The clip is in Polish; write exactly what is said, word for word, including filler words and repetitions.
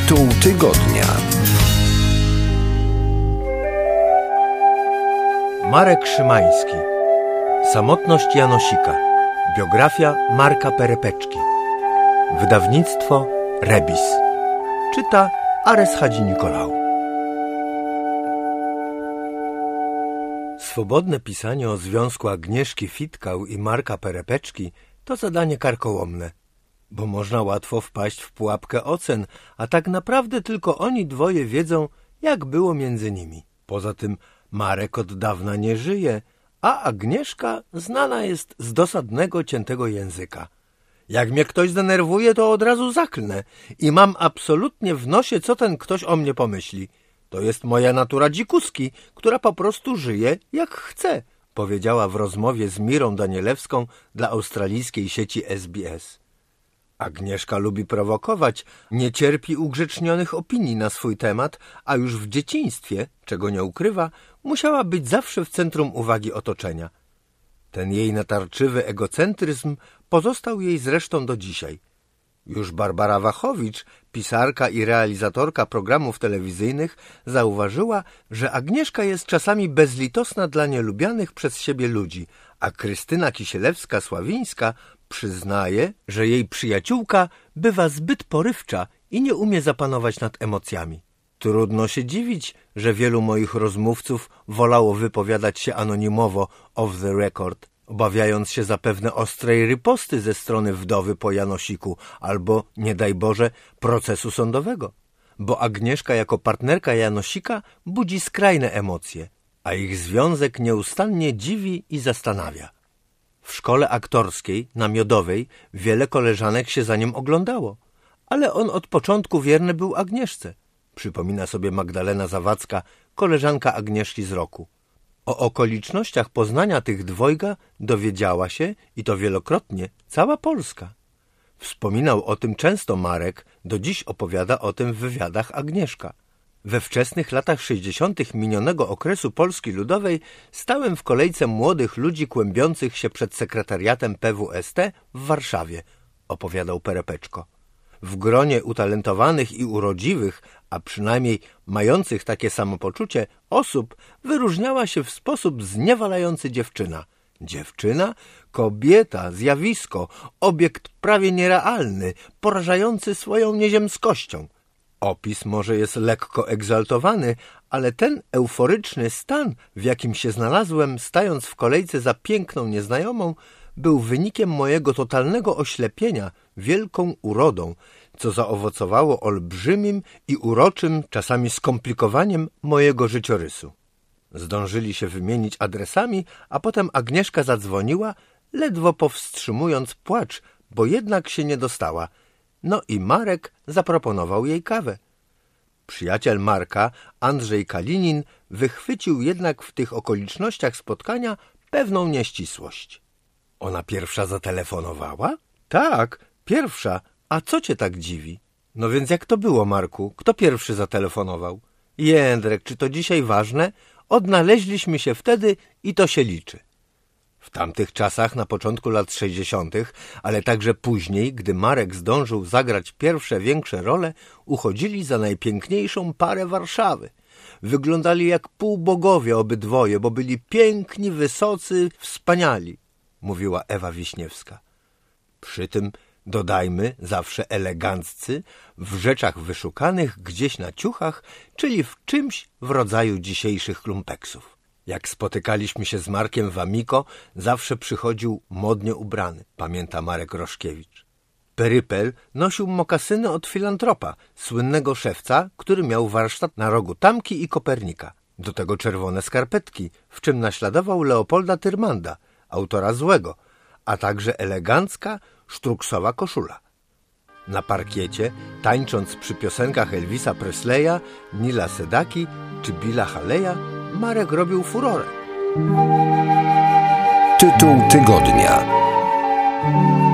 Tytuł tygodnia. Marek Szymański. Samotność Janosika. Biografia Marka Perepeczki. Wydawnictwo Rebis. Czyta Ares Hadzi-Nikolał. Swobodne pisanie o związku Agnieszki Fitkał i Marka Perepeczki to zadanie karkołomne, bo można łatwo wpaść w pułapkę ocen, a tak naprawdę tylko oni dwoje wiedzą, jak było między nimi. Poza tym Marek od dawna nie żyje, a Agnieszka znana jest z dosadnego, ciętego języka. Jak mnie ktoś zdenerwuje, to od razu zaklnę i mam absolutnie w nosie, co ten ktoś o mnie pomyśli. To jest moja natura dzikuski, która po prostu żyje jak chce, powiedziała w rozmowie z Mirą Danielewską dla australijskiej sieci S B S. Agnieszka lubi prowokować, nie cierpi ugrzecznionych opinii na swój temat, a już w dzieciństwie, czego nie ukrywa, musiała być zawsze w centrum uwagi otoczenia. Ten jej natarczywy egocentryzm pozostał jej zresztą do dzisiaj. Już Barbara Wachowicz, pisarka i realizatorka programów telewizyjnych, zauważyła, że Agnieszka jest czasami bezlitosna dla nielubianych przez siebie ludzi, a Krystyna Kisielewska-Sławińska przyznaje, że jej przyjaciółka bywa zbyt porywcza i nie umie zapanować nad emocjami. Trudno się dziwić, że wielu moich rozmówców wolało wypowiadać się anonimowo off the record, obawiając się zapewne ostrej riposty ze strony wdowy po Janosiku albo, nie daj Boże, procesu sądowego. Bo Agnieszka jako partnerka Janosika budzi skrajne emocje, a ich związek nieustannie dziwi i zastanawia. W szkole aktorskiej, na Miodowej, wiele koleżanek się za nim oglądało, ale on od początku wierny był Agnieszce, przypomina sobie Magdalena Zawadzka, koleżanka Agnieszki z roku. O okolicznościach poznania tych dwojga dowiedziała się, i to wielokrotnie, cała Polska. Wspominał o tym często Marek, do dziś opowiada o tym w wywiadach Agnieszka. We wczesnych latach sześćdziesiątych minionego okresu Polski Ludowej stałem w kolejce młodych ludzi kłębiących się przed sekretariatem P W S T w Warszawie, opowiadał Perepeczko. W gronie utalentowanych i urodziwych, a przynajmniej mających takie samopoczucie osób wyróżniała się w sposób zniewalający dziewczyna. Dziewczyna? Kobieta, zjawisko, obiekt prawie nierealny, porażający swoją nieziemskością. Opis może jest lekko egzaltowany, ale ten euforyczny stan, w jakim się znalazłem, stając w kolejce za piękną nieznajomą, był wynikiem mojego totalnego oślepienia wielką urodą, co zaowocowało olbrzymim i uroczym, czasami skomplikowaniem mojego życiorysu. Zdążyli się wymienić adresami, a potem Agnieszka zadzwoniła, ledwo powstrzymując płacz, bo jednak się nie dostała. No i Marek zaproponował jej kawę. Przyjaciel Marka, Andrzej Kalinin, wychwycił jednak w tych okolicznościach spotkania pewną nieścisłość. Ona pierwsza zatelefonowała? Tak, pierwsza. A co cię tak dziwi? No więc jak to było, Marku? Kto pierwszy zatelefonował? Jędrek, czy to dzisiaj ważne? Odnaleźliśmy się wtedy i to się liczy. W tamtych czasach, na początku lat sześćdziesiątych, ale także później, gdy Marek zdążył zagrać pierwsze większe role, uchodzili za najpiękniejszą parę Warszawy. Wyglądali jak półbogowie obydwoje, bo byli piękni, wysocy, wspaniali, mówiła Ewa Wiśniewska. Przy tym, dodajmy, zawsze eleganccy, w rzeczach wyszukanych gdzieś na ciuchach, czyli w czymś w rodzaju dzisiejszych lumpeksów. Jak spotykaliśmy się z Markiem w Amiko, zawsze przychodził modnie ubrany, pamięta Marek Roszkiewicz. Perypel nosił mokasyny od filantropa, słynnego szewca, który miał warsztat na rogu Tamki i Kopernika. Do tego czerwone skarpetki, w czym naśladował Leopolda Tyrmanda, autora Złego, a także elegancka, sztruksowa koszula. Na parkiecie, tańcząc przy piosenkach Elvisa Presleya, Nila Sedaki czy Billa Haleya, Marek robił furorę. Tytuł tygodnia.